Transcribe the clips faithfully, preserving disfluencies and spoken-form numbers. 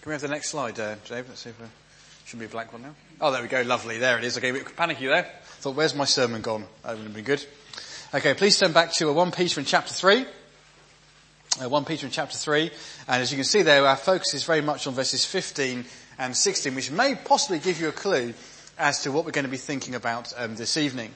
Can we have the next slide, uh, Dave? Let's see if uh, should be a blank one now. Oh, there we go. Lovely. There it is. Okay, panic you there. Thought, where's my sermon gone? That would have been good. Okay, please turn back to uh, First Peter in chapter three. Uh, First Peter in chapter three. And as you can see there, our focus is very much on verses fifteen and sixteen, which may possibly give you a clue as to what we're going to be thinking about um, this evening.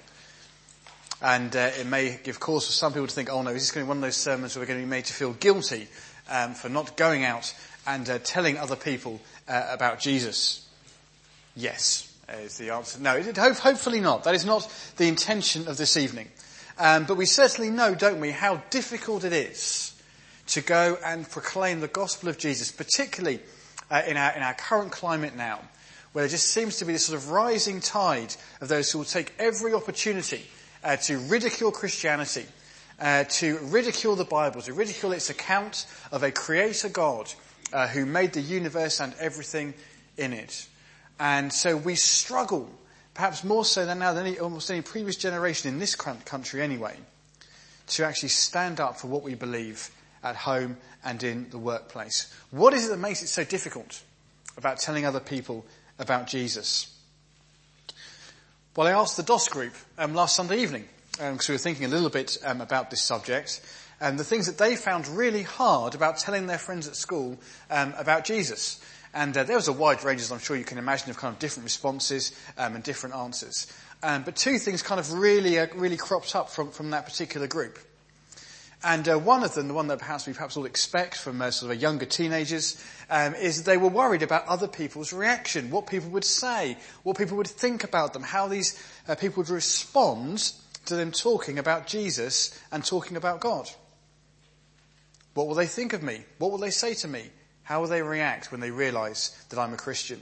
And uh, it may give cause for some people to think, oh no, is this going to be one of those sermons where we're going to be made to feel guilty um, for not going out and uh, telling other people uh, about Jesus? Yes, is the answer. No, it, hope, hopefully not. That is not the intention of this evening. Um, but we certainly know, don't we, how difficult it is to go and proclaim the gospel of Jesus, particularly uh, in our in our current climate now, where there just seems to be this sort of rising tide of those who will take every opportunity uh, to ridicule Christianity, uh, to ridicule the Bible, to ridicule its account of a creator God uh, who made the universe and everything in it. And so we struggle, perhaps more so than now than any, almost any previous generation in this country anyway, to actually stand up for what we believe at home and in the workplace. What is it that makes it so difficult about telling other people about Jesus? Well, I asked the D O S group um, last Sunday evening, because um, we were thinking a little bit um, about this subject, and the things that they found really hard about telling their friends at school um, about Jesus. And uh, there was a wide range, as I'm sure you can imagine, of kind of different responses um, and different answers. Um, but two things kind of really, uh, really cropped up from, from that particular group. And uh, one of them, the one that perhaps we perhaps all expect from uh, sort of younger teenagers, um, is that they were worried about other people's reaction, what people would say, what people would think about them, how these uh, people would respond to them talking about Jesus and talking about God. What will they think of me? What will they say to me? How will they react when they realise that I'm a Christian?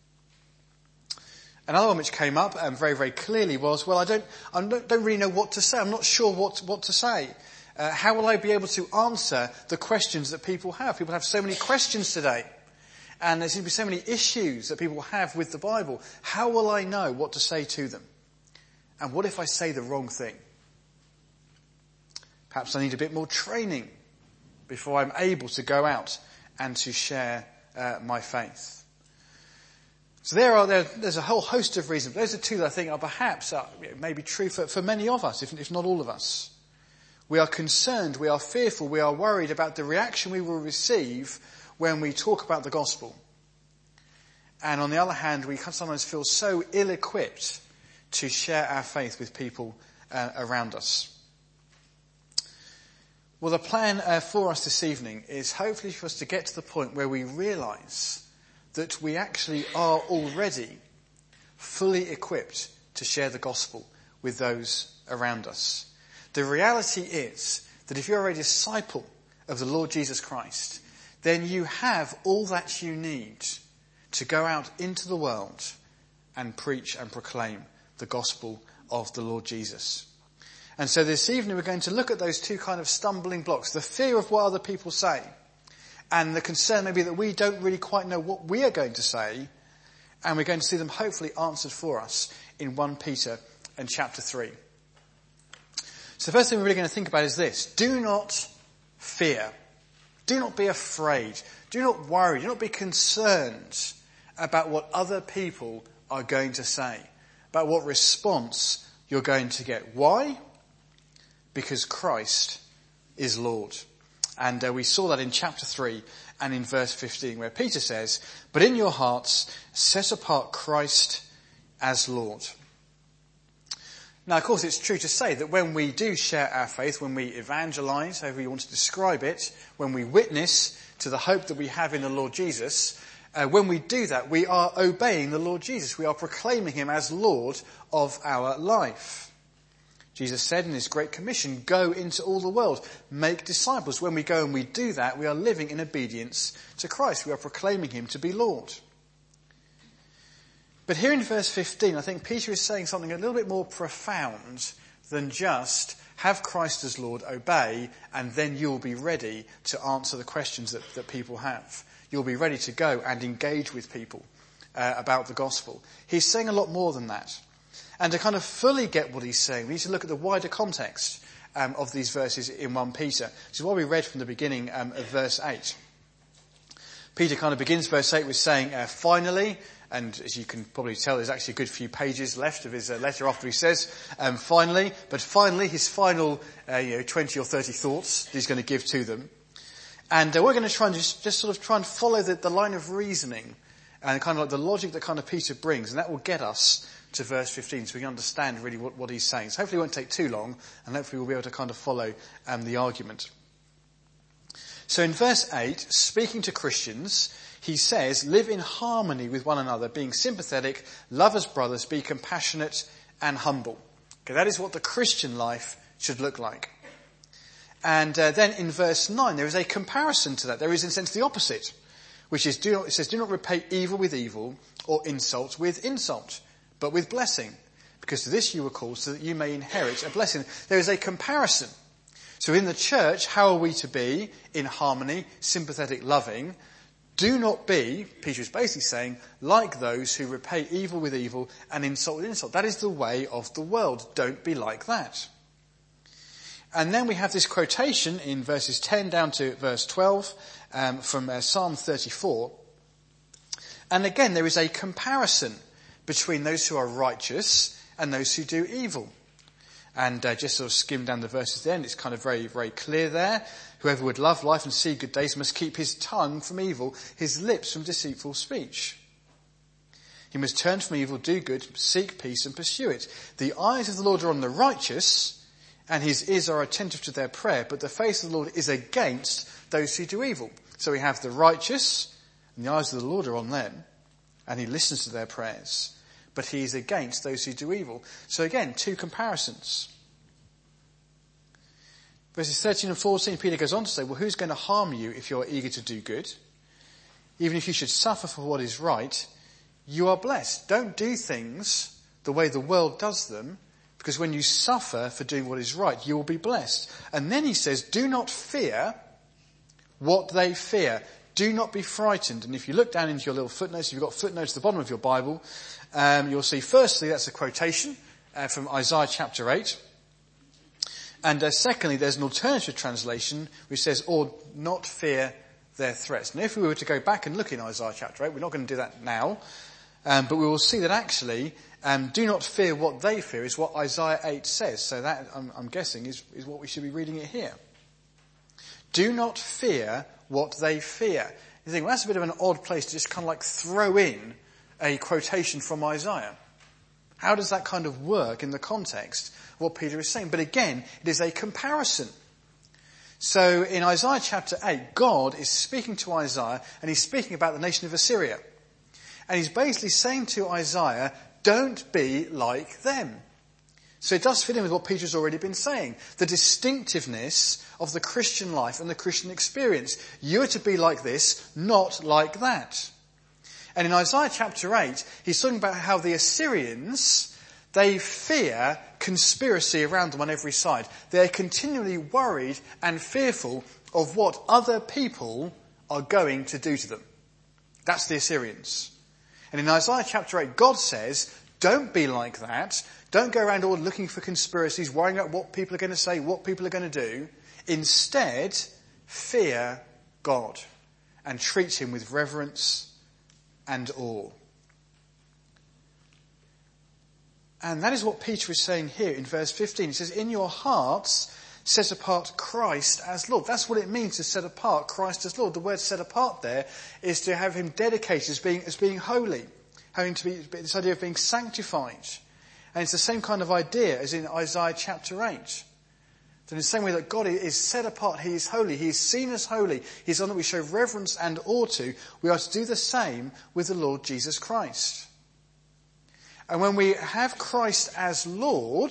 Another one which came up um, very, very clearly was, well, I don't, I don't, don't really know what to say. I'm not sure what, what to say. Uh, how will I be able to answer the questions that people have? People have so many questions today. And there seem to be so many issues that people have with the Bible. How will I know what to say to them? And what if I say the wrong thing? Perhaps I need a bit more training before I'm able to go out and to share uh, my faith. So there are there, there's a whole host of reasons. Those are two that I think are perhaps uh, maybe true for, for many of us, if, if not all of us. We are concerned, we are fearful, we are worried about the reaction we will receive when we talk about the gospel. And on the other hand, we can sometimes feel so ill-equipped to share our faith with people uh, around us. Well, the plan uh, for us this evening is hopefully for us to get to the point where we realise that we actually are already fully equipped to share the gospel with those around us. The reality is that if you're a disciple of the Lord Jesus Christ, then you have all that you need to go out into the world and preach and proclaim the gospel of the Lord Jesus. And so this evening we're going to look at those two kind of stumbling blocks, the fear of what other people say, and the concern maybe that we don't really quite know what we are going to say, and we're going to see them hopefully answered for us in First Peter and chapter three. So the first thing we're really going to think about is this. Do not fear. Do not be afraid. Do not worry. Do not be concerned about what other people are going to say, about what response you're going to get. Why? Because Christ is Lord. And uh, we saw that in chapter three and in verse fifteen, where Peter says, "But in your hearts set apart Christ as Lord." Now, of course, it's true to say that when we do share our faith, when we evangelise, however you want to describe it, when we witness to the hope that we have in the Lord Jesus, uh, when we do that, we are obeying the Lord Jesus. We are proclaiming him as Lord of our life. Jesus said in his Great Commission, go into all the world, make disciples. When we go and we do that, we are living in obedience to Christ. We are proclaiming him to be Lord. But here in verse fifteen, I think Peter is saying something a little bit more profound than just have Christ as Lord, obey, and then you'll be ready to answer the questions that, that people have. You'll be ready to go and engage with people uh, about the gospel. He's saying a lot more than that. And to kind of fully get what he's saying, we need to look at the wider context um, of these verses in First Peter. This is what we read from the beginning um, of verse eight. Peter kind of begins verse eight with saying, uh, finally, and as you can probably tell, there's actually a good few pages left of his uh, letter after he says, um, finally, but finally, his final, uh, you know, twenty or thirty thoughts that he's going to give to them. And uh, we're going to try and just, just sort of try and follow the, the line of reasoning and kind of like the logic that kind of Peter brings, and that will get us to verse fifteen so we can understand really what, what he's saying. So hopefully it won't take too long, and hopefully we'll be able to kind of follow um, the argument. So in verse eight, speaking to Christians, he says, live in harmony with one another, being sympathetic, love as brothers, be compassionate and humble. Okay, that is what the Christian life should look like. And uh, then in verse nine, there is a comparison to that. There is in a sense the opposite, which is, do not, it says, do not repay evil with evil or insult with insult, but with blessing, because to this you were called so that you may inherit a blessing. There is a comparison. So in the church, how are we to be in harmony, sympathetic, loving? Do not be, Peter is basically saying, like those who repay evil with evil and insult with insult. That is the way of the world. Don't be like that. And then we have this quotation in verses ten down to verse twelve um, from uh, Psalm thirty-four. And again, there is a comparison between those who are righteous and those who do evil. And uh, just sort of skim down the verses there, and it's kind of very, very clear there. Whoever would love life and see good days must keep his tongue from evil, his lips from deceitful speech. He must turn from evil, do good, seek peace and pursue it. The eyes of the Lord are on the righteous, and his ears are attentive to their prayer, but the face of the Lord is against those who do evil. So we have the righteous, and the eyes of the Lord are on them, and he listens to their prayers. But he is against those who do evil. So again, two comparisons. Verses thirteen and fourteen, Peter goes on to say, well, who's going to harm you if you're eager to do good? Even if you should suffer for what is right, you are blessed. Don't do things the way the world does them, because when you suffer for doing what is right, you will be blessed. And then he says, do not fear what they fear. Do not be frightened. And if you look down into your little footnotes, if you've got footnotes at the bottom of your Bible, um, you'll see firstly that's a quotation uh, from Isaiah chapter eight. And uh, secondly, there's an alternative translation which says, or not fear their threats. Now if we were to go back and look in Isaiah chapter eight, we're not going to do that now, um, but we will see that actually, um, do not fear what they fear is what Isaiah eight says. So that, I'm, I'm guessing, is, is what we should be reading it here. Do not fear what they fear. You think, well, that's a bit of an odd place to just kind of like throw in a quotation from Isaiah. How does that kind of work in the context of what Peter is saying? But again, it is a comparison. So in Isaiah chapter eight, God is speaking to Isaiah, and he's speaking about the nation of Assyria. And he's basically saying to Isaiah, don't be like them. So it does fit in with what Peter's already been saying. The distinctiveness of the Christian life and the Christian experience. You're to be like this, not like that. And in Isaiah chapter eight, he's talking about how the Assyrians, they fear conspiracy around them on every side. They're continually worried and fearful of what other people are going to do to them. That's the Assyrians. And in Isaiah chapter eight, God says, don't be like that. Don't go around all looking for conspiracies, worrying about what people are going to say, what people are going to do. Instead, fear God and treat him with reverence and awe. And that is what Peter is saying here in verse fifteen. He says, in your hearts, set apart Christ as Lord. That's what it means to set apart Christ as Lord. The word set apart there is to have him dedicated as being, as being holy, having to be, this idea of being sanctified. And it's the same kind of idea as in Isaiah chapter eight. That in the same way that God is set apart, he is holy, he is seen as holy, he is one that we show reverence and awe to, we are to do the same with the Lord Jesus Christ. And when we have Christ as Lord,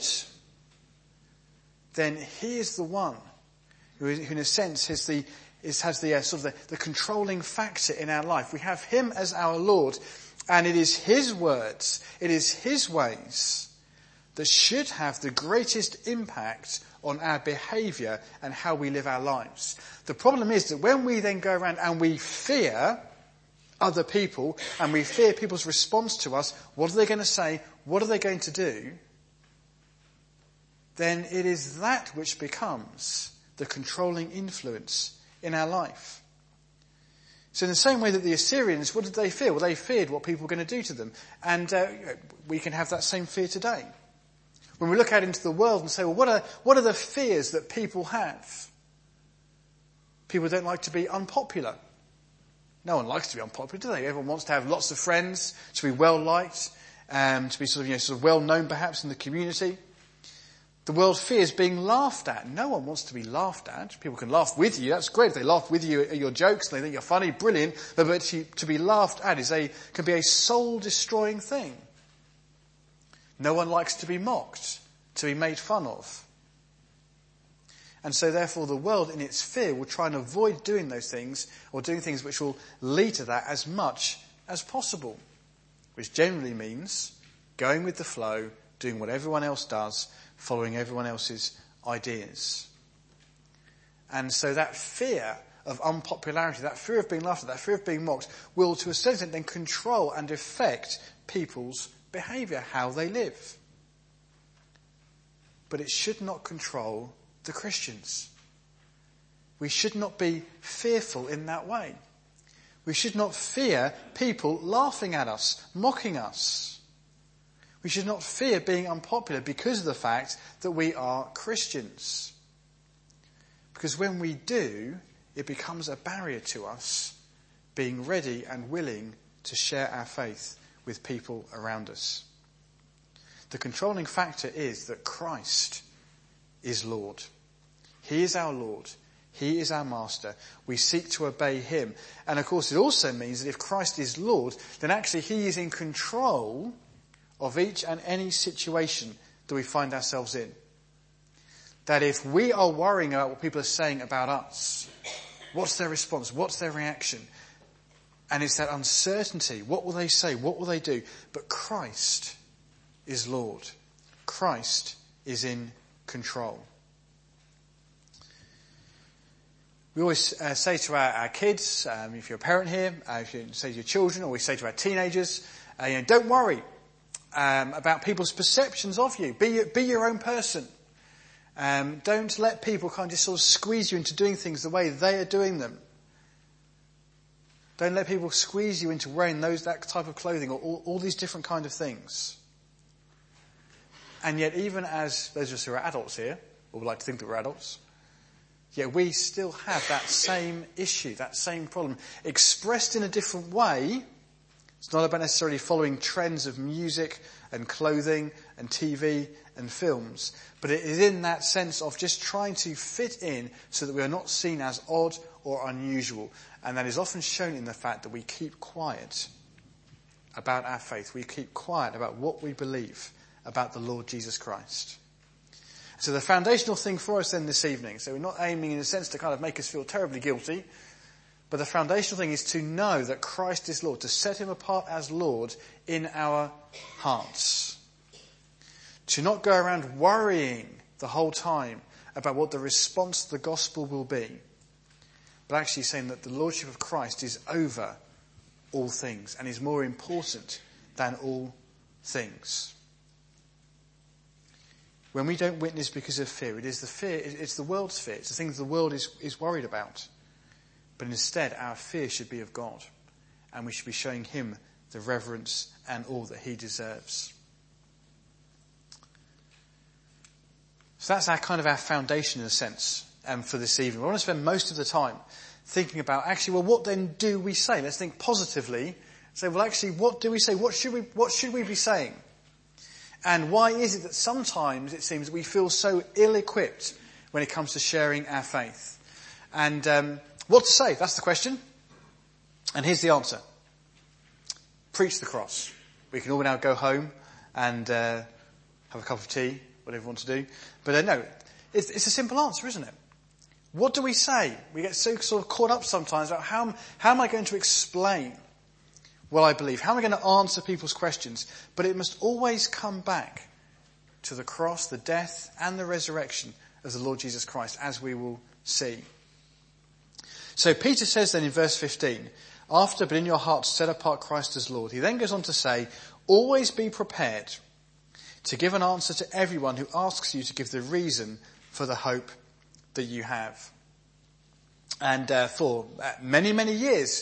then he is the one who, who in a sense is the, is, has the uh, sort of the, the controlling factor in our life. We have him as our Lord, and it is his words, it is his ways that should have the greatest impact on our behaviour and how we live our lives. The problem is that when we then go around and we fear other people and we fear people's response to us, what are they going to say, what are they going to do, then it is that which becomes the controlling influence in our life. So in the same way that the Assyrians, what did they fear? Well, they feared what people were going to do to them. And uh, we can have that same fear today. When we look out into the world and say, well, what are, what are the fears that people have? People don't like to be unpopular. No one likes to be unpopular, do they? Everyone wants to have lots of friends, to be well liked, um, to be sort of, you know, sort of well known perhaps in the community. The world fears being laughed at. No one wants to be laughed at. People can laugh with you. That's great. If they laugh with you at your jokes, they think you're funny, brilliant. But, but to, to be laughed at is a, can be a soul-destroying thing. No one likes to be mocked, to be made fun of. And so therefore the world in its fear will try and avoid doing those things or doing things which will lead to that as much as possible. Which generally means going with the flow, doing what everyone else does, following everyone else's ideas. And so that fear of unpopularity, that fear of being laughed at, that fear of being mocked, will to a certain extent then control and affect people's behaviour, how they live. But it should not control the Christians. We should not be fearful in that way. We should not fear people laughing at us, mocking us. We should not fear being unpopular because of the fact that we are Christians. Because when we do, it becomes a barrier to us being ready and willing to share our faith with people around us. The controlling factor is that Christ is Lord. He is our Lord. He is our Master. We seek to obey him. And of course it also means that if Christ is Lord, then actually he is in control of each and any situation that we find ourselves in. That if we are worrying about what people are saying about us, what's their response? What's their reaction? And it's that uncertainty. What will they say? What will they do? But Christ is Lord. Christ is in control. We always uh, say to our, our kids, um, if you're a parent here, uh, if you say to your children, or we say to our teenagers, uh, you know, don't worry um, about people's perceptions of you. Be, be your own person. Um, don't let people kind of just sort of squeeze you into doing things the way they are doing them. Don't let people squeeze you into wearing those that type of clothing or all, all these different kind of things. And yet, even as those of us who are adults here, or would like to think that we're adults, yet we still have that same issue, that same problem, expressed in a different way. It's not about necessarily following trends of music and clothing and T V and films, but it is in that sense of just trying to fit in so that we are not seen as odd or unusual. And that is often shown in the fact that we keep quiet about our faith. We keep quiet about what we believe about the Lord Jesus Christ. So the foundational thing for us then this evening, so we're not aiming in a sense to kind of make us feel terribly guilty, but the foundational thing is to know that Christ is Lord, to set him apart as Lord in our hearts. To not go around worrying the whole time about what the response to the gospel will be, but actually saying that the Lordship of Christ is over all things and is more important than all things. When we don't witness because of fear, it is the fear, it's the world's fear, it's the things the world is, is worried about. But instead, our fear should be of God, and we should be showing him the reverence and awe that he deserves. So that's our kind of our foundation in a sense, um, for this evening. We want to spend most of the time thinking about, actually, well, what then do we say? Let's think positively. Say, well, actually, what do we say? What should we, what should we be saying? And why is it that sometimes it seems that we feel so ill-equipped when it comes to sharing our faith? And um, what to say? That's the question. And here's the answer. Preach the cross. We can all now go home and uh, have a cup of tea, whatever you want to do. But uh, no, it's, it's a simple answer, isn't it? What do we say? We get so sort of caught up sometimes about how, how am I going to explain what I believe? How am I going to answer people's questions? But it must always come back to the cross, the death and the resurrection of the Lord Jesus Christ, as we will see. So Peter says then in verse fifteen, after but in your hearts set apart Christ as Lord, he then goes on to say, always be prepared to give an answer to everyone who asks you to give the reason for the hope that you have. And uh, for uh, many, many years,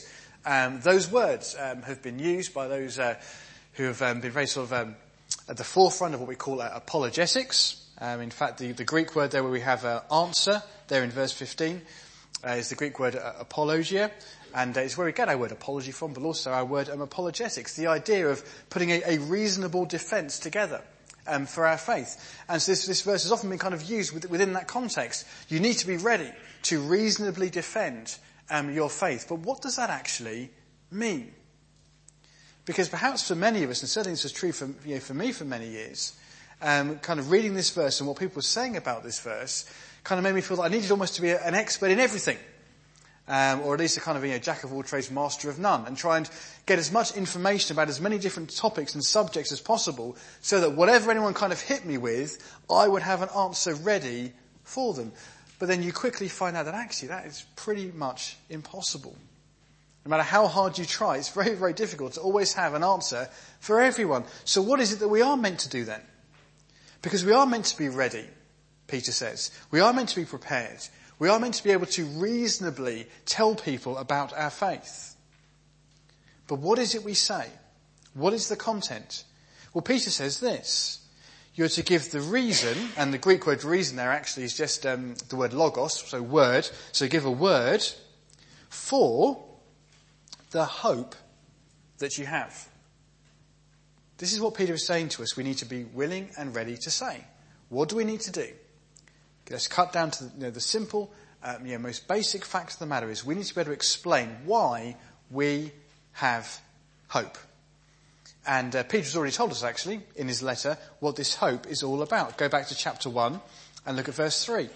Um, those words um, have been used by those uh, who have um, been very sort of um, at the forefront of what we call uh, apologetics. Um, in fact, the, the Greek word there where we have uh, answer, there in verse fifteen, uh, is the Greek word uh, apologia. And uh, it's where we get our word apology from, but also our word um, apologetics, the idea of putting a, a reasonable defence together um, for our faith. And so this, this verse has often been kind of used with, within that context. You need to be ready to reasonably defend um, your faith. But what does that actually mean? Because perhaps for many of us, and certainly this was true for, you know, for me for many years, um, kind of reading this verse and what people were saying about this verse kind of made me feel that I needed almost to be a, an expert in everything. Um, or at least a kind of, you know, jack of all trades, master of none, and try and get as much information about as many different topics and subjects as possible so that whatever anyone kind of hit me with, I would have an answer ready for them. But then you quickly find out that actually that is pretty much impossible. No matter how hard you try, it's very, very difficult to always have an answer for everyone. So what is it that we are meant to do then? Because we are meant to be ready, Peter says. We are meant to be prepared. We are meant to be able to reasonably tell people about our faith. But what is it we say? What is the content? Well, Peter says this. You're to give the reason, and the Greek word reason there actually is just um, the word logos, so word. So give a word for the hope that you have. This is what Peter is saying to us. We need to be willing and ready to say. What do we need to do? Let's cut down to the, you know, the simple, um, you know, most basic fact of the matter is we need to be able to explain why we have hope. And uh, Peter's already told us, actually, in his letter, what this hope is all about. Go back to chapter one and look at verse three.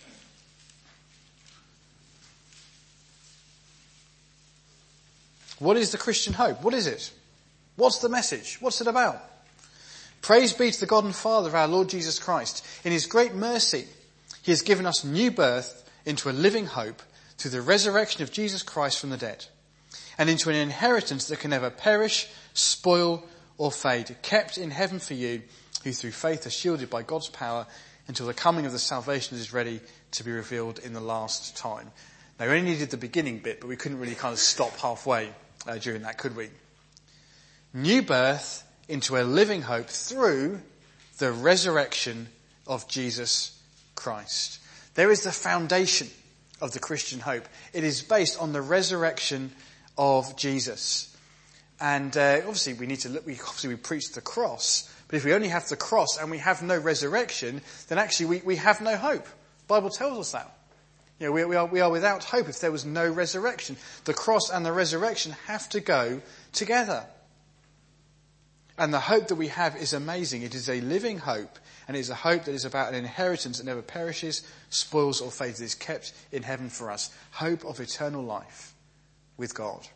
What is the Christian hope? What is it? What's the message? What's it about? Praise be to the God and Father of our Lord Jesus Christ. In his great mercy, he has given us new birth into a living hope through the resurrection of Jesus Christ from the dead, and into an inheritance that can never perish, spoil, or fade, kept in heaven for you, who through faith are shielded by God's power until the coming of the salvation is ready to be revealed in the last time. Now, we only needed the beginning bit, but we couldn't really kind of stop halfway uh, during that, could we? New birth into a living hope through the resurrection of Jesus Christ. There is the foundation of the Christian hope. It is based on the resurrection of Jesus. And uh, obviously we need to look, we, obviously we preach the cross, but if we only have the cross and we have no resurrection, then actually we, we have no hope. The Bible tells us that. You know, we, we are, we are without hope if there was no resurrection. The cross and the resurrection have to go together. And the hope that we have is amazing. It is a living hope, and it is a hope that is about an inheritance that never perishes, spoils, or fades. It is kept in heaven for us. Hope of eternal life with God.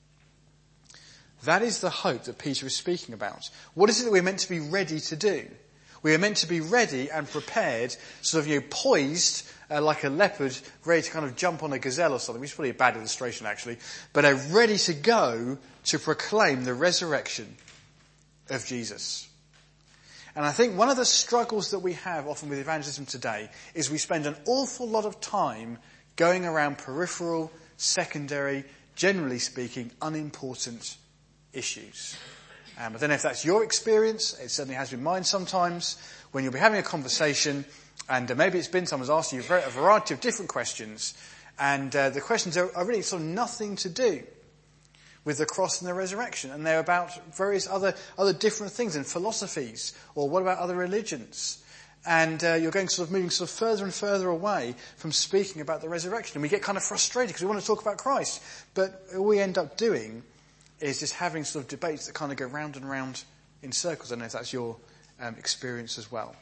That is the hope that Peter is speaking about. What is it that we're meant to be ready to do? We are meant to be ready and prepared, sort of, you know, poised uh, like a leopard, ready to kind of jump on a gazelle or something, which is probably a bad illustration actually, but are ready to go to proclaim the resurrection of Jesus. And I think one of the struggles that we have often with evangelism today is we spend an awful lot of time going around peripheral, secondary, generally speaking, unimportant issues. Um, I don't know if that's your experience. It certainly has been mine sometimes. When you'll be having a conversation, and uh, maybe it's been someone's asked you a variety of different questions, and uh, the questions are, are really sort of nothing to do with the cross and the resurrection, and they're about various other other different things and philosophies, or what about other religions? And uh, you're going sort of moving sort of further and further away from speaking about the resurrection, and we get kind of frustrated because we want to talk about Christ, but all we end up doing is just having sort of debates that kind of go round and round in circles. I don't know if that's your um, experience as well.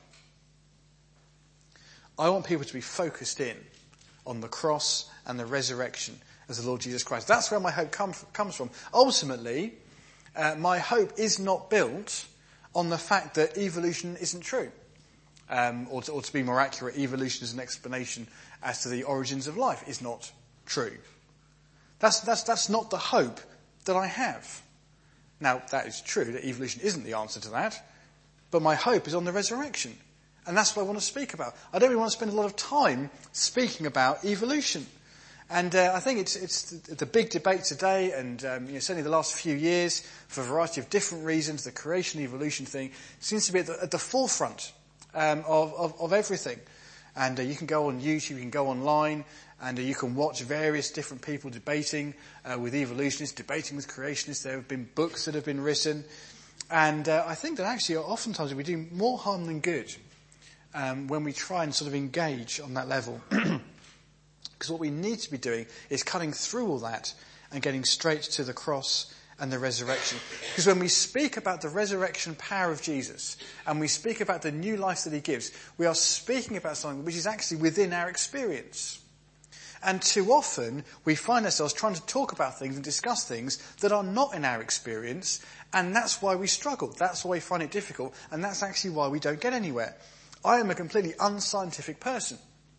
I want people to be focused in on the cross and the resurrection as the Lord Jesus Christ. That's where my hope come, comes from. Ultimately, uh, my hope is not built on the fact that evolution isn't true. Um, or, to, or to be more accurate, evolution is an explanation as to the origins of life is not true. That's, that's, that's not the hope that I have. Now, that is true, that evolution isn't the answer to that, but my hope is on the resurrection. And that's what I want to speak about. I don't really want to spend a lot of time speaking about evolution. And uh, I think it's it's the, the big debate today, and um, you know, certainly the last few years, for a variety of different reasons, the creation evolution thing seems to be at the, at the forefront um, of, of, of everything. And uh, you can go on YouTube, you can go online, and uh, you can watch various different people debating uh, with evolutionists, debating with creationists. There have been books that have been written. And uh, I think that actually oftentimes we do more harm than good um, when we try and sort of engage on that level. Because what we need to be doing is cutting through all that and getting straight to the cross and the resurrection. Because when we speak about the resurrection power of Jesus and we speak about the new life that he gives, we are speaking about something which is actually within our experience. And too often we find ourselves trying to talk about things and discuss things that are not in our experience, and that's why we struggle. That's why we find it difficult, and that's actually why we don't get anywhere. I am a completely unscientific person.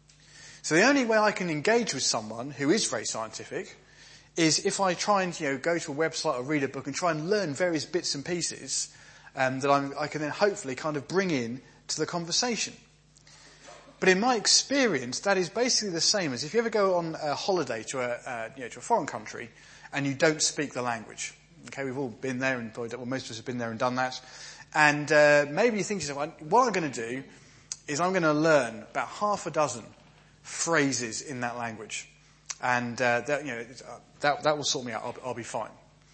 So the only way I can engage with someone who is very scientific is if I try and, you know, go to a website or read a book and try and learn various bits and pieces um, that I'm, I can then hopefully kind of bring in to the conversation. But in my experience, that is basically the same as if you ever go on a holiday to a, uh, you know, to a foreign country and you don't speak the language. Okay, we've all been there, and probably, well, most of us have been there and done that. And uh, maybe you think to yourself, what I'm going to do is I'm going to learn about half a dozen phrases in that language, and uh, that you know uh, that that will sort me out. I'll, I'll be fine.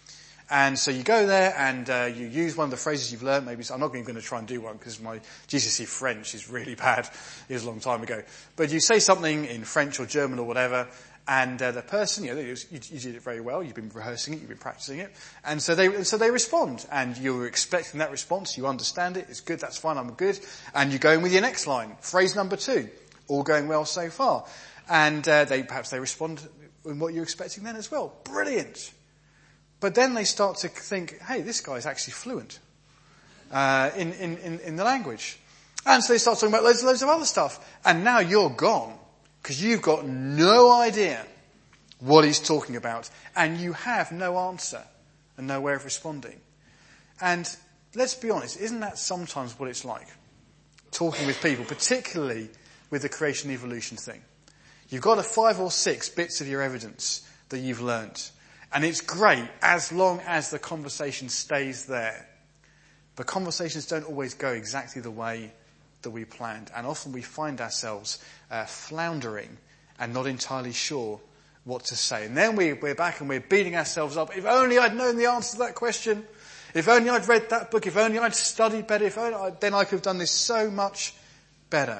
And so you go there and uh, you use one of the phrases you've learned. Maybe I'm not even going to try and do one because my G C S E French is really bad. It was a long time ago. But you say something in French or German or whatever, and uh, the person, you know, you, you did it very well. You've been rehearsing it. You've been practicing it, and so they so they respond, and you're expecting that response. You understand it. It's good. That's fine. I'm good. And you go in with your next line, phrase number two. All going well so far. And uh, they perhaps they respond in what you're expecting then as well. Brilliant. But then they start to think, hey, this guy's actually fluent uh, in, in, in, in the language. And so they start talking about loads and loads of other stuff. And now you're gone because you've got no idea what he's talking about. And you have no answer and no way of responding. And let's be honest, isn't that sometimes what it's like? Talking with people, particularly with the creation evolution thing. You've got a five or six bits of your evidence that you've learnt. And it's great as long as the conversation stays there. But conversations don't always go exactly the way that we planned. And often we find ourselves uh, floundering and not entirely sure what to say. And then we, we're back and we're beating ourselves up. If only I'd known the answer to that question. If only I'd read that book. If only I'd studied better. If only I, then I could have done this so much better.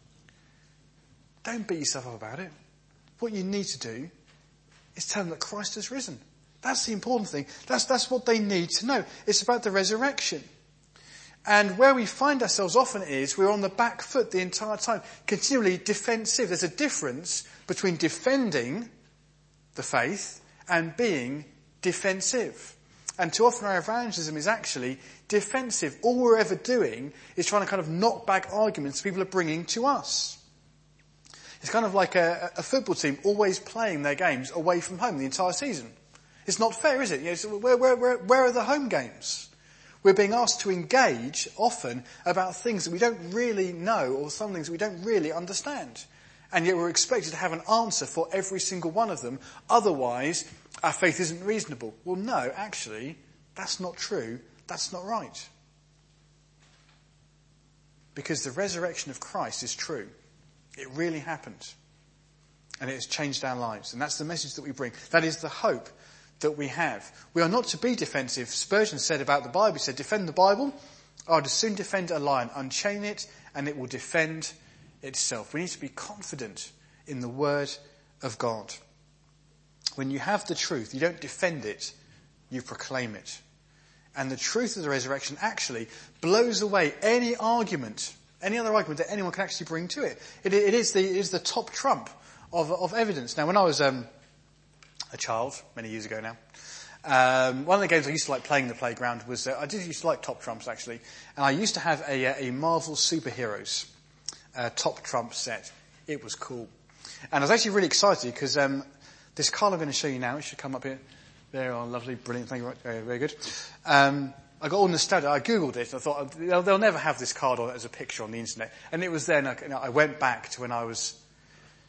Don't beat yourself up about it. What you need to do is tell them that Christ has risen. That's the important thing. That's, that's what they need to know. It's about the resurrection. And where we find ourselves often is we're on the back foot the entire time, continually defensive. There's a difference between defending the faith and being defensive. And too often our evangelism is actually defensive. All we're ever doing is trying to kind of knock back arguments people are bringing to us. It's kind of like a, a football team always playing their games away from home the entire season. It's not fair, is it? You know, so where, where, where, where are the home games? We're being asked to engage often about things that we don't really know, or some things that we don't really understand. And yet we're expected to have an answer for every single one of them. Otherwise, our faith isn't reasonable. Well, no, actually, that's not true. That's not right. Because the resurrection of Christ is true. It really happened. And it has changed our lives. And that's the message that we bring. That is the hope that we have. We are not to be defensive. Spurgeon said about the Bible, he said, defend the Bible. I would as soon defend a lion. Unchain it and it will defend itself. We need to be confident in the word of God. When you have the truth, you don't defend it, you proclaim it. And the truth of the resurrection actually blows away any argument, any other argument that anyone can actually bring to it. It, it, is, the, it is the top trump of, of evidence. Now, when I was um, a child, many years ago now, um, one of the games I used to like playing in the playground was, uh, I did used to like top trumps actually, and I used to have a, a Marvel superheroes uh, top trump set. It was cool. And I was actually really excited because um, this card I'm going to show you now, it should come up here. There, oh, lovely, brilliant, thank you, very, very good. Um, I got all nostalgic. I googled it. I thought they'll, they'll never have this card on as a picture on the internet, and it was then. I, I went back to when I was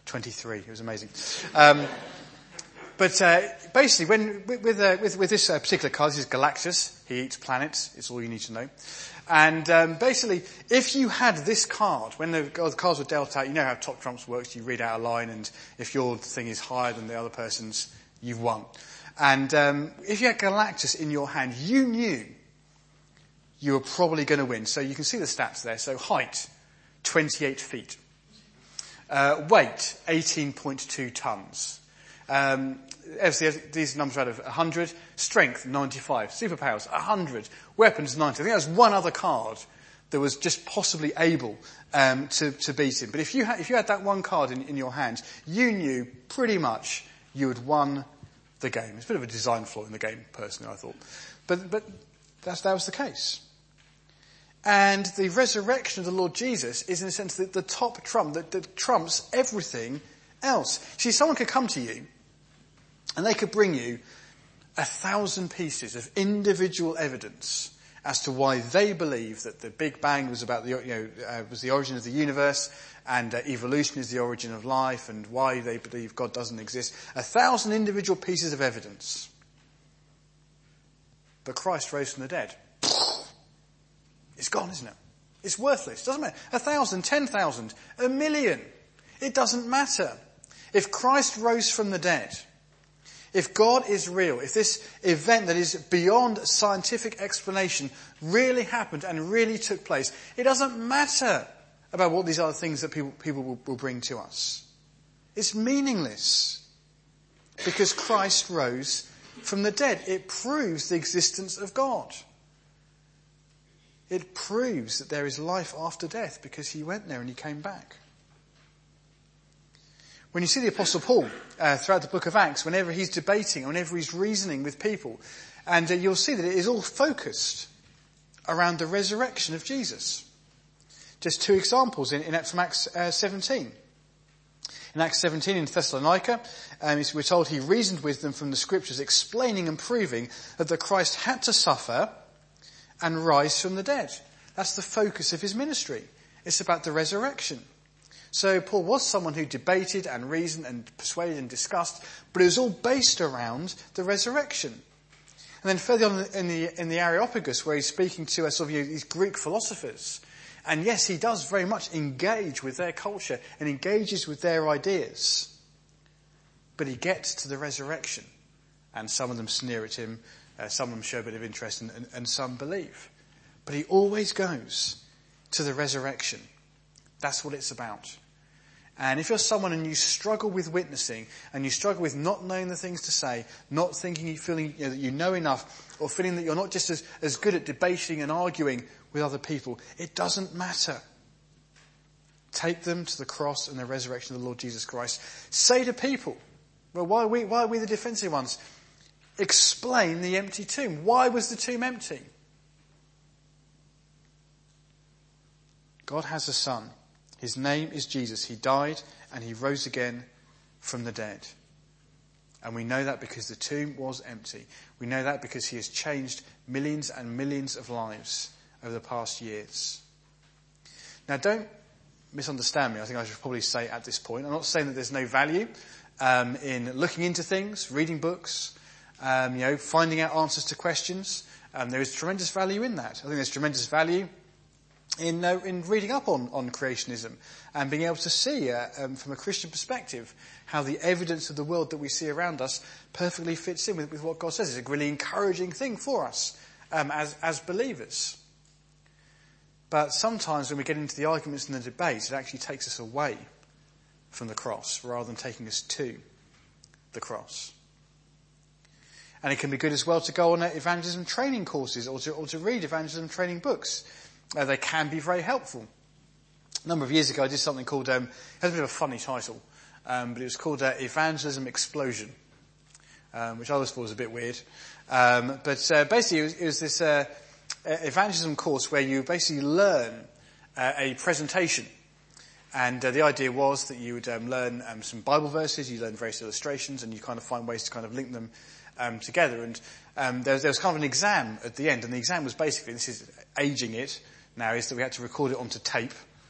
twenty-three. It was amazing. Um, but uh, basically, when with with, uh, with, with this uh, particular card, this is Galactus. He eats planets. It's all you need to know. And um, basically, if you had this card, when the, the cards were dealt out, you know how Top Trumps works. You read out a line, and if your thing is higher than the other person's, you've won. And um, if you had Galactus in your hand, you knew you were probably going to win. So you can see the stats there. So height, twenty-eight feet. Uh, weight, eighteen point two tons. Um, these numbers are out of one hundred. Strength, ninety-five. Superpowers, one hundred. Weapons, ninety. I think there was one other card that was just possibly able um, to, to beat him. But if you, had, if you had that one card in, in your hand, you knew pretty much you had won the game. It's a bit of a design flaw in the game, personally, I thought. But, but that's, that was the case. And the resurrection of the Lord Jesus is, in a sense, the, the top trump that, that trumps everything else. See, someone could come to you and they could bring you a thousand pieces of individual evidence as to why they believe that the Big Bang was about the, you know, uh, was the origin of the universe, and uh, evolution is the origin of life, and why they believe God doesn't exist. A thousand individual pieces of evidence. But Christ rose from the dead. It's gone, isn't it? It's worthless. Doesn't matter. A thousand, ten thousand, a million. It doesn't matter. If Christ rose from the dead, if God is real, if this event that is beyond scientific explanation really happened and really took place, it doesn't matter about what these other things that people, people will, will bring to us. It's meaningless because Christ rose from the dead. It proves the existence of God. It proves that there is life after death because he went there and he came back. When you see the Apostle Paul uh, throughout the book of Acts, whenever he's debating, whenever he's reasoning with people, and uh, you'll see that it is all focused around the resurrection of Jesus. Just two examples in, in from Acts uh, seventeen. In Acts seventeen in Thessalonica, um, we're told he reasoned with them from the scriptures, explaining and proving that the Christ had to suffer and rise from the dead. That's the focus of his ministry. It's about the resurrection. So Paul was someone who debated and reasoned and persuaded and discussed, but it was all based around the resurrection. And then further on in the, in the Areopagus, where he's speaking to us, sort of, you know, these Greek philosophers, and yes, he does very much engage with their culture and engages with their ideas. But he gets to the resurrection, and some of them sneer at him, uh, some of them show a bit of interest, and, and, and some believe. But he always goes to the resurrection. That's what it's about. And if you're someone and you struggle with witnessing, and you struggle with not knowing the things to say, not thinking, feeling you know, that you know enough, or feeling that you're not just as, as good at debating and arguing with other people, it doesn't matter. Take them to the cross and the resurrection of the Lord Jesus Christ. Say to people, well, why are we, why are we the defensive ones? Explain the empty tomb. Why was the tomb empty? God has a son. His name is Jesus. He died and he rose again from the dead. And we know that because the tomb was empty. We know that because he has changed millions and millions of lives over the past years. Now, don't misunderstand me. I think I should probably say at this point, I'm not saying that there's no value um, in looking into things, reading books, um, you know, finding out answers to questions. Um, there is tremendous value in that. I think there's tremendous value in uh, in reading up on, on creationism and being able to see, uh, um, from a Christian perspective, how the evidence of the world that we see around us perfectly fits in with, with what God says. It's a really encouraging thing for us um, as as believers. But sometimes when we get into the arguments and the debates, it actually takes us away from the cross rather than taking us to the cross. And it can be good as well to go on evangelism training courses or to, or to read evangelism training books. Uh, they can be very helpful. A number of years ago I did something called, um, it has a bit of a funny title, um, but it was called uh, Evangelism Explosion, um, which I always thought was a bit weird. Um, but uh, basically it was, it was this uh, evangelism course where you basically learn uh, a presentation. And uh, the idea was that you would um, learn um, some Bible verses, you learn various illustrations, and you kind of find ways to kind of link them um, together. And um, there was, there was kind of an exam at the end, and the exam was basically, this is aging it now, is that we had to record it onto tape.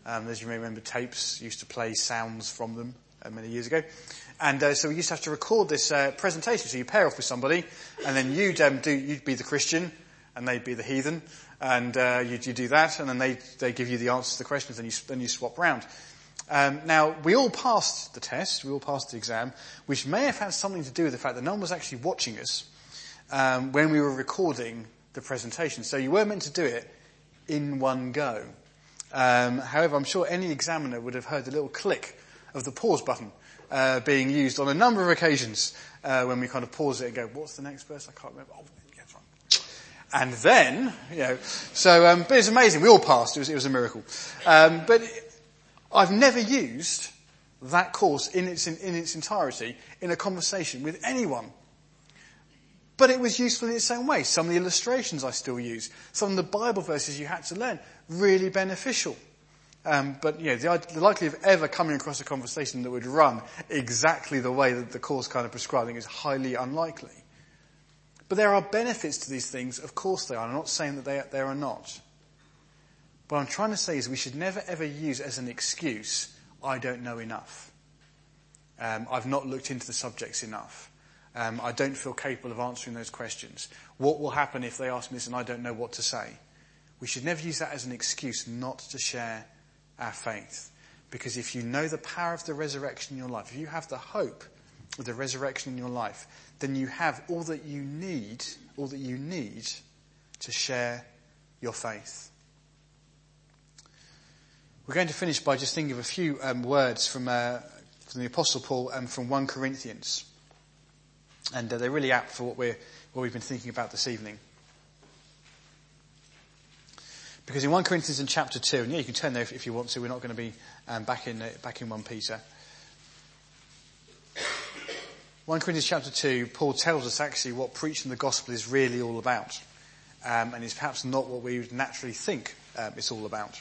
Um, as you may remember, tapes used to play sounds from them uh, many years ago. And uh, so we used to have to record this uh, presentation. So you pair off with somebody, and then you'd um, do you'd be the Christian, and they'd be the heathen, and uh, you'd, you'd do that, and then they they give you the answers to the questions, and you then you swap round. Um, now we all passed the test, we all passed the exam, which may have had something to do with the fact that no one was actually watching us um, when we were recording the presentation. So you were meant to do it in one go. Um, however, I'm sure any examiner would have heard the little click of the pause button uh, being used on a number of occasions uh, when we kind of pause it and go, what's the next verse? I can't remember. Oh, yeah, that's right. And then, you know, so, um, but it's amazing. We all passed. It was, it was a miracle. Um, but I've never used that course in its, in, in its entirety in a conversation with anyone. But it was useful in its own way. Some of the illustrations I still use. Some of the Bible verses you had to learn. Really beneficial. Um, but, you know, the, the likelihood of ever coming across a conversation that would run exactly the way that the course kind of prescribing is highly unlikely. But there are benefits to these things. Of course there are. I'm not saying that they, there are not. What I'm trying to say is we should never ever use as an excuse, I don't know enough. Um, I've not looked into the subjects enough. Um, I don't feel capable of answering those questions. What will happen if they ask me this and I don't know what to say? We should never use that as an excuse not to share our faith. Because if you know the power of the resurrection in your life, if you have the hope of the resurrection in your life, then you have all that you need, all that you need to share your faith. We're going to finish by just thinking of a few um, words from, uh, from the Apostle Paul and from First Corinthians. And uh, they're really apt for what, we're, what we've been thinking about this evening. Because in First Corinthians in chapter two, and yeah, you can turn there if, if you want to, we're not going to be um, back in uh, back in First Peter. First Corinthians chapter two, Paul tells us actually what preaching the gospel is really all about. Um, and is perhaps not what we would naturally think um, it's all about.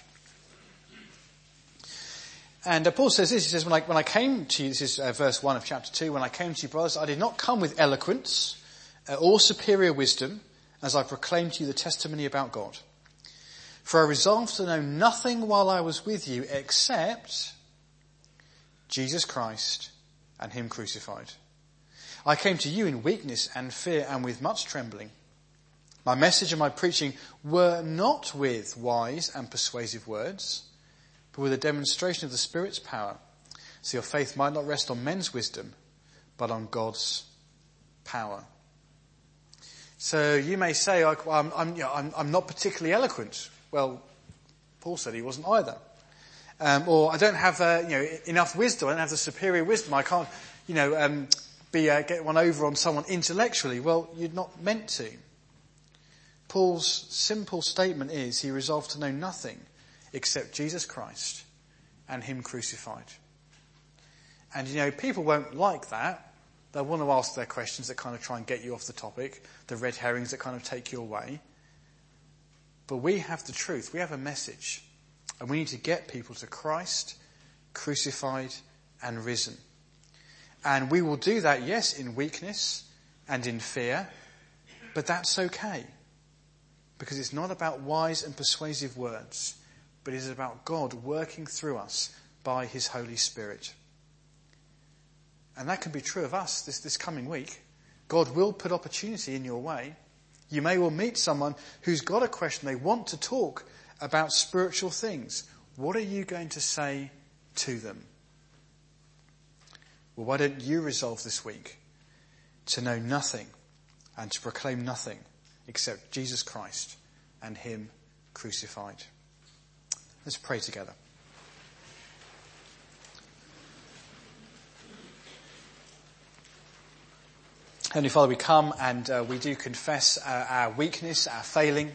And uh, Paul says this, he says, when I, when I came to you, this is uh, verse one of chapter two, when I came to you, brothers, I did not come with eloquence uh, or superior wisdom, as I proclaimed to you the testimony about God. For I resolved to know nothing while I was with you except Jesus Christ and him crucified. I came to you in weakness and fear and with much trembling. My message and my preaching were not with wise and persuasive words, but with a demonstration of the Spirit's power, so your faith might not rest on men's wisdom, but on God's power. So you may say, I'm, I'm, you know, I'm, I'm not particularly eloquent. Well, Paul said he wasn't either. Um, or I don't have uh, you know enough wisdom. I don't have the superior wisdom. I can't, you know, um, be uh, get one over on someone intellectually. Well, you're not meant to. Paul's simple statement is he resolved to know nothing except Jesus Christ and him crucified. And, you know, people won't like that. They'll want to ask their questions that kind of try and get you off the topic, the red herrings that kind of take you away. But we have the truth. We have a message. And we need to get people to Christ, crucified and risen. And we will do that, yes, in weakness and in fear. But that's okay. Because it's not about wise and persuasive words, but it is about God working through us by his Holy Spirit. And that can be true of us this, this coming week. God will put opportunity in your way. You may well meet someone who's got a question. They want to talk about spiritual things. What are you going to say to them? Well, why don't you resolve this week to know nothing and to proclaim nothing except Jesus Christ and him crucified? Let's pray together. Heavenly Father, we come and uh, we do confess uh, our weakness, our failing.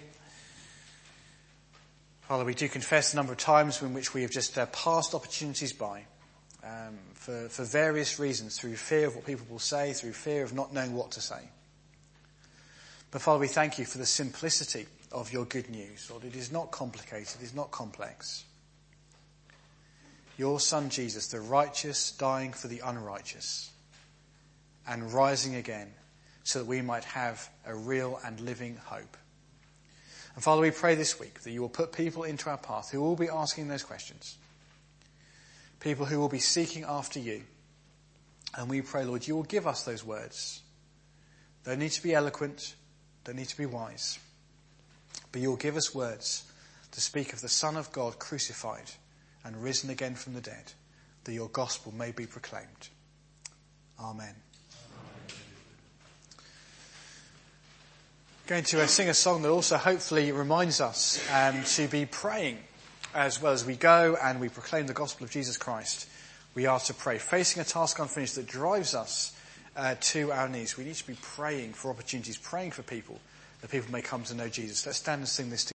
Father, we do confess the number of times in which we have just uh, passed opportunities by um, for, for various reasons, through fear of what people will say, through fear of not knowing what to say. But Father, we thank you for the simplicity of your good news. Lord, it is not complicated, it is not complex. Your Son Jesus, the righteous, dying for the unrighteous and rising again so that we might have a real and living hope. And Father, we pray this week that you will put people into our path who will be asking those questions. people who will be seeking after you. And we pray, Lord, you will give us those words. They don't need to be eloquent, don't need to be wise, but you will give us words to speak of the Son of God crucified and risen again from the dead, that your gospel may be proclaimed. Amen. Going to uh, sing a song that also hopefully reminds us um, to be praying as well as we go and we proclaim the gospel of Jesus Christ. We are to pray, facing a task unfinished that drives us uh, to our knees. We need to be praying for opportunities, praying for people, that people may come to know Jesus. Let's stand and sing this together.